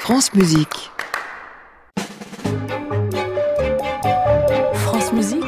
France Musique. France Musique.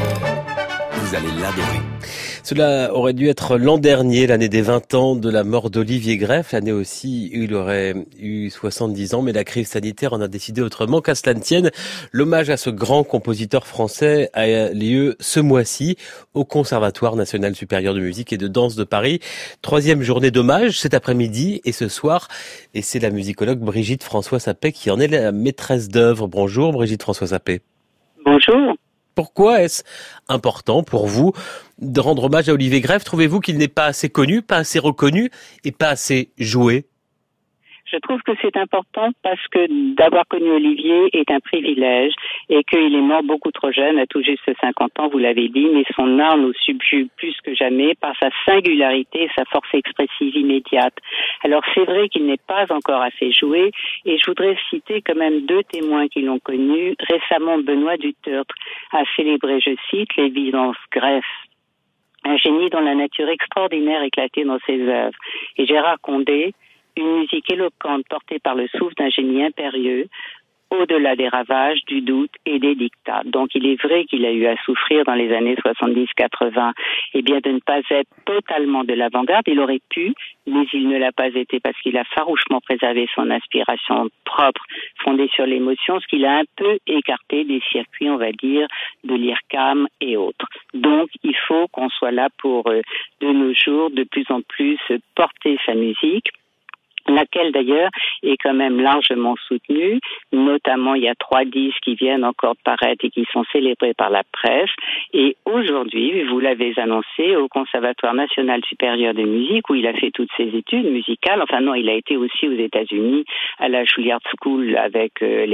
Vous allez l'adorer. Cela aurait dû être l'an dernier, l'année des 20 ans de la mort d'Olivier Greff, l'année aussi où il aurait eu 70 ans, mais la crise sanitaire en a décidé autrement. Qu'à cela ne tienne, l'hommage à ce grand compositeur français a lieu ce mois-ci au Conservatoire national supérieur de musique et de danse de Paris. 3e journée d'hommage cet après-midi et ce soir, et c'est la musicologue Brigitte François-Sapé qui en est la maîtresse d'œuvre. Bonjour Brigitte François-Sapé. Bonjour. Pourquoi est-ce important pour vous de rendre hommage à Olivier Greff? Trouvez-vous qu'il n'est pas assez connu, pas assez reconnu et pas assez joué? Je trouve que c'est important parce que d'avoir connu Olivier est un privilège et qu'il est mort beaucoup trop jeune, à tout juste 50 ans, vous l'avez dit, mais son art nous subjugue plus que jamais par sa singularité et sa force expressive immédiate. Alors c'est vrai qu'il n'est pas encore assez joué et je voudrais citer quand même 2 témoins qui l'ont connu. Récemment, Benoît Dutertre a célébré, je cite, l'évidence Greff, un génie dont la nature extraordinaire éclatait dans ses œuvres. Et Gérard Condé, une musique éloquente portée par le souffle d'un génie impérieux, au-delà des ravages, du doute et des dictats. Donc il est vrai qu'il a eu à souffrir dans les années 70-80, et bien de ne pas être totalement de l'avant-garde. Il aurait pu, mais il ne l'a pas été parce qu'il a farouchement préservé son inspiration propre, fondée sur l'émotion, ce qui l'a un peu écarté des circuits, on va dire, de l'IRCAM et autres. Donc il faut qu'on soit là pour, de nos jours, de plus en plus porter sa musique, laquelle d'ailleurs est quand même largement soutenue, notamment il y a 3 disques qui viennent encore de paraître et qui sont célébrés par la presse, et aujourd'hui, vous l'avez annoncé, au Conservatoire national supérieur de musique, où il a fait toutes ses études musicales, enfin non, il a été aussi aux États-Unis à la Juilliard School avec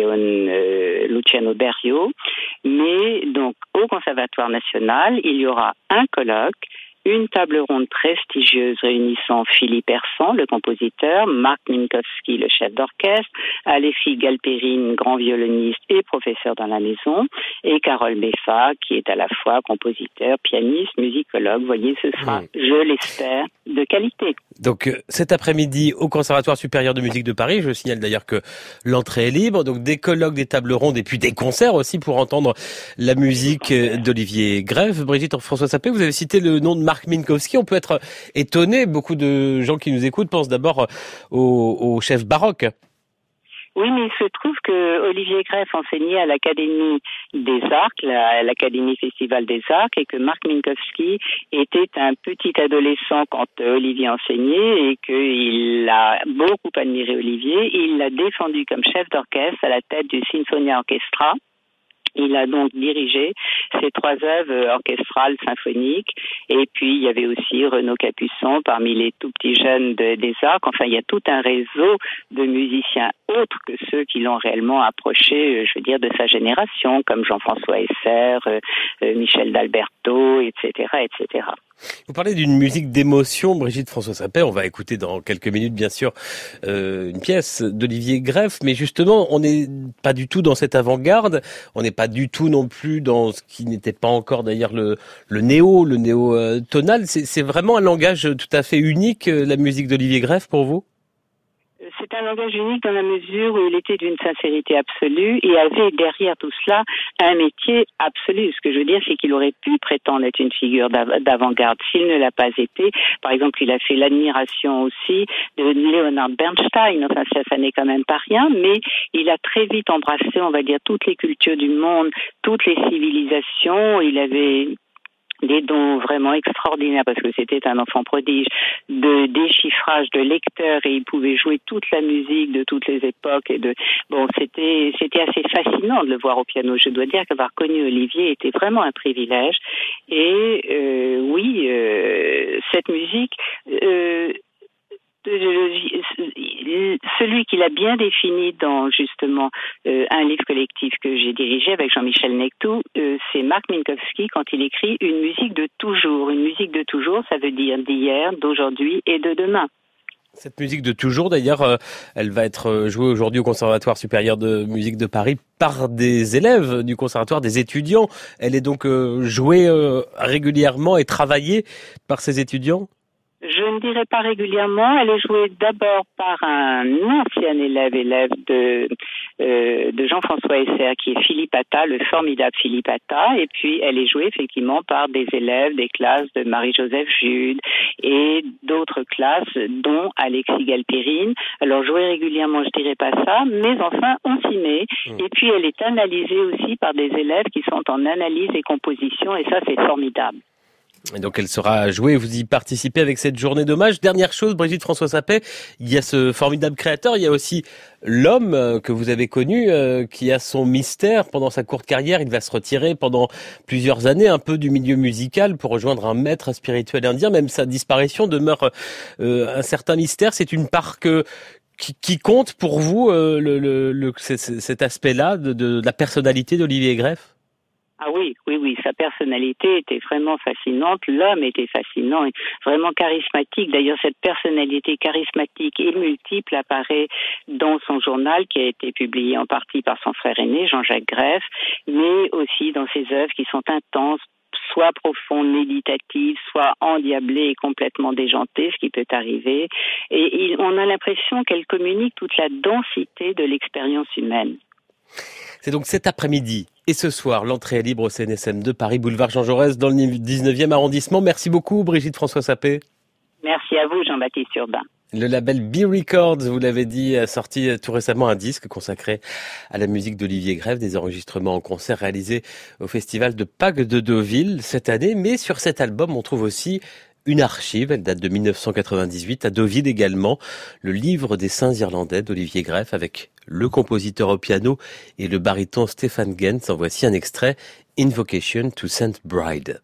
Luciano Berio, mais donc au Conservatoire national, il y aura un colloque, une table ronde prestigieuse réunissant Philippe Hersant, le compositeur, Marc Minkowski, le chef d'orchestre, Alefi Galperine, grand violoniste et professeur dans la maison, et Carole Beffa, qui est à la fois compositeur, pianiste, musicologue. Vous voyez, ce sera, je l'espère, de qualité. Donc cet après-midi au Conservatoire supérieur de musique de Paris, je signale d'ailleurs que l'entrée est libre, donc des colloques, des tables rondes et puis des concerts aussi pour entendre la musique d'Olivier Greff. Brigitte François-Sapé, vous avez cité le nom de Marc Minkowski. On peut être étonné, beaucoup de gens qui nous écoutent pensent d'abord au chef baroque. Oui, mais il se trouve que Olivier Greff enseignait à l'Académie des Arcs, l'Académie Festival des Arcs, et que Marc Minkowski était un petit adolescent quand Olivier enseignait et qu'il a beaucoup admiré Olivier. Il l'a défendu comme chef d'orchestre à la tête du Sinfonia Orchestra. Il a donc dirigé ces 3 œuvres orchestrales symphoniques. Et puis, il y avait aussi Renaud Capuçon parmi les tout petits jeunes des Arcs. Enfin, il y a tout un réseau de musiciens autres que ceux qui l'ont réellement approché, je veux dire, de sa génération, comme Jean-François Esser, Michel d'Alberto, etc., etc. Vous parlez d'une musique d'émotion, Brigitte François-Sapé. On va écouter dans quelques minutes, bien sûr, une pièce d'Olivier Greff. Mais justement, on n'est pas du tout dans cette avant-garde. On n'est pas du tout non plus dans ce qui n'était pas encore d'ailleurs le néo-tonal. C'est vraiment un langage tout à fait unique, la musique d'Olivier Greff, pour vous? C'est un langage unique dans la mesure où il était d'une sincérité absolue et avait derrière tout cela un métier absolu. Ce que je veux dire, c'est qu'il aurait pu prétendre être une figure d'avant-garde s'il ne l'a pas été. Par exemple, il a fait l'admiration aussi de Leonard Bernstein. Enfin, ça n'est quand même pas rien, mais il a très vite embrassé, on va dire, toutes les cultures du monde, toutes les civilisations. Il avait des dons vraiment extraordinaires parce que c'était un enfant prodige de déchiffrage de lecteurs et il pouvait jouer toute la musique de toutes les époques et c'était assez fascinant de le voir au piano. Je dois dire qu'avoir connu Olivier était vraiment un privilège et cette musique celui qu'il a bien défini dans justement un livre collectif que j'ai dirigé avec Jean-Michel Nectou, c'est Marc Minkowski quand il écrit une musique de toujours. Une musique de toujours, ça veut dire d'hier, d'aujourd'hui et de demain. Cette musique de toujours, d'ailleurs, elle va être jouée aujourd'hui au Conservatoire supérieur de musique de Paris par des élèves du conservatoire, des étudiants. Elle est donc jouée régulièrement et travaillée par ces étudiants? Je ne dirais pas régulièrement. Elle est jouée d'abord par un ancien élève de Jean-François Esser, qui est Philippe Attah, le formidable Philippe Attah. Et puis, elle est jouée effectivement par des élèves des classes de Marie-Joseph Jude et d'autres classes, dont Alexis Galperine. Alors, jouée régulièrement, je dirais pas ça, mais enfin, on s'y met. Et puis, elle est analysée aussi par des élèves qui sont en analyse et composition, et ça, c'est formidable. Et donc elle sera jouée, vous y participez avec cette journée d'hommage. Dernière chose, Brigitte François Sapet, il y a ce formidable créateur, il y a aussi l'homme que vous avez connu, qui a son mystère pendant sa courte carrière. Il va se retirer pendant plusieurs années un peu du milieu musical pour rejoindre un maître spirituel indien. Même sa disparition demeure un certain mystère. C'est une part qui compte pour vous, cet aspect-là de la personnalité d'Olivier Greff? Ah oui, sa personnalité était vraiment fascinante, l'homme était fascinant, et vraiment charismatique. D'ailleurs, cette personnalité charismatique et multiple apparaît dans son journal qui a été publié en partie par son frère aîné, Jean-Jacques Greff, mais aussi dans ses œuvres qui sont intenses, soit profondes, méditatives, soit endiablées et complètement déjantées, ce qui peut arriver. Et on a l'impression qu'elle communique toute la densité de l'expérience humaine. C'est donc cet après-midi et ce soir, l'entrée est libre au CNSM de Paris, boulevard Jean Jaurès, dans le 19e arrondissement. Merci beaucoup, Brigitte François Sapet. Merci à vous, Jean-Baptiste Urbain. Le label B Records, vous l'avez dit, a sorti tout récemment un disque consacré à la musique d'Olivier Greff, des enregistrements en concert réalisés au festival de Pâques de Deauville cette année. Mais sur cet album, on trouve aussi une archive, elle date de 1998, à Deauville également, le livre des Saints irlandais d'Olivier Greff avec le compositeur au piano et le baryton Stefan Gens. En voici un extrait, Invocation to Saint Bride.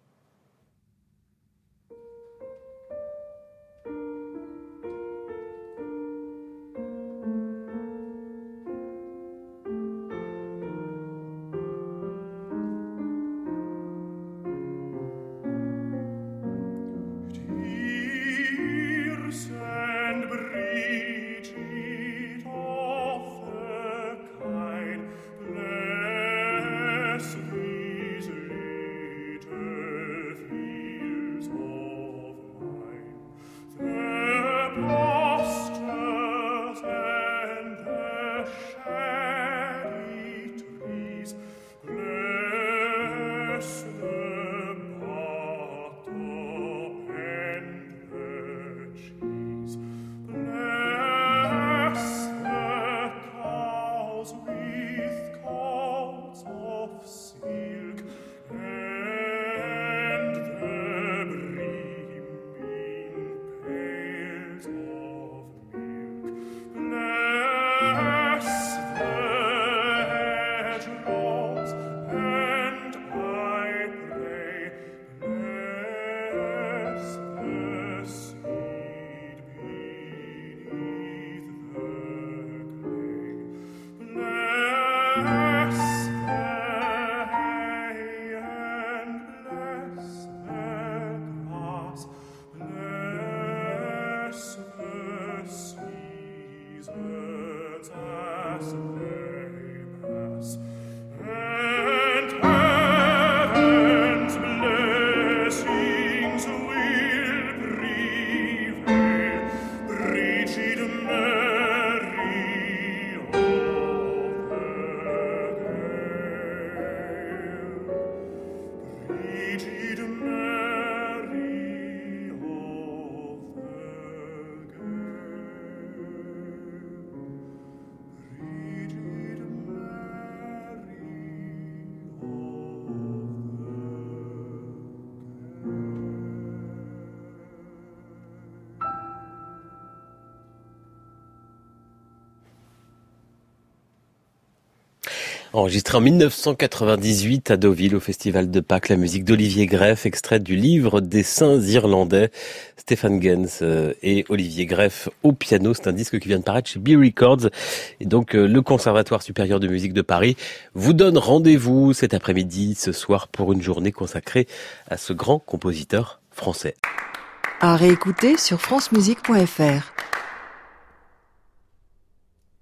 Enregistré en 1998 à Deauville au Festival de Pâques, la musique d'Olivier Greff, extraite du livre des Saints irlandais, Stefan Gens et Olivier Greff au piano. C'est un disque qui vient de paraître chez B Records. Et donc le Conservatoire supérieur de musique de Paris vous donne rendez-vous cet après-midi, ce soir, pour une journée consacrée à ce grand compositeur français. À réécouter sur francemusique.fr.